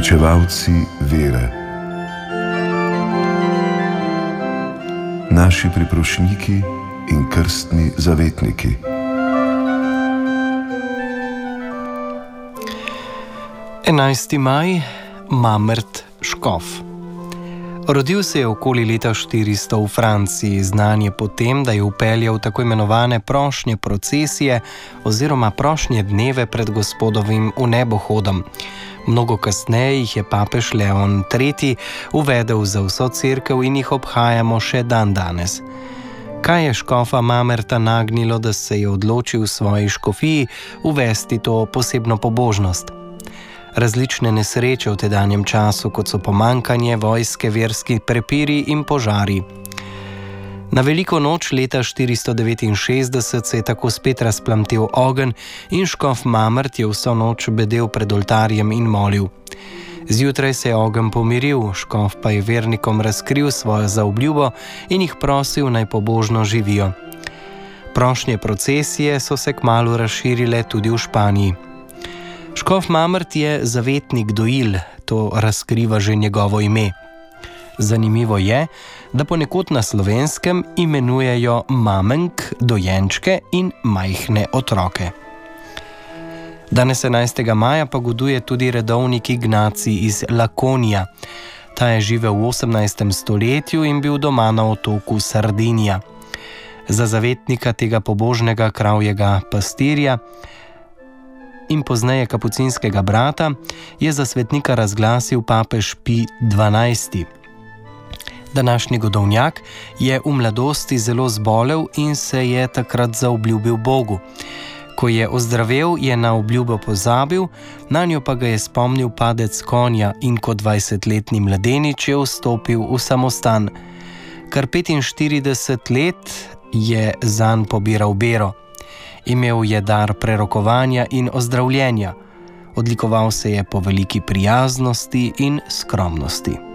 Uresničevalci vere. Naši priprošniki in krstni zavetniki. Enajsti maj, Mamrt škof. Rodil se je okoli leta 400 v Franciji, znan je po tem, da je vpeljal tako imenovane prošnje procesije oziroma prošnje dneve pred Gospodovim vnebohodom. Mnogo kasneje jih je papež Leon III. Uvedel za vso cerkev in jih obhajamo še dandanes. Kaj je škofa Mamerta nagnilo, da se je odločil v svoji škofiji uvesti to posebno pobožnost? Različne nesreče v tedanjem času, kot so pomanjkanje vojske, verski prepiri in požari. Na veliko noč leta 469 se je tako spet razplamtel ogenj in škof Mamrt je vso noč bedel pred oltarjem in molil. Zjutraj se je ogenj pomiril, škof pa je vernikom razkril svojo zaobljubo in jih prosil, naj pobožno živijo. Prošnje procesije so se kmalu razširile tudi v Španiji. Škof Mamrt je zavetnik dojil, to razkriva že njegovo ime. Zanimivo je, da ponekod na Slovenskem imenujejo mamenk dojenčke in majhne otroke. Danes 11. maja pa goduje tudi redovnik Ignacij iz Lakonija. Ta je živel v 18. stoletju in bil doma na otoku Sardinija. Za zavetnika tega pobožnega kravjega pastirja in pozneje kapucinskega brata je za svetnika razglasil papež Pij XII. Današnji godovnjak je v mladosti zelo zbolel in se je takrat zaobljubil Bogu. Ko je ozdravel, je na obljubo pozabil, nanjo pa ga je spomnil padec konja in kot 20-letni mladenič je vstopil v samostan. Kar 45 let je zanj pobiral bero. Imel je dar prerokovanja in ozdravljenja. Odlikoval se je po veliki prijaznosti in skromnosti.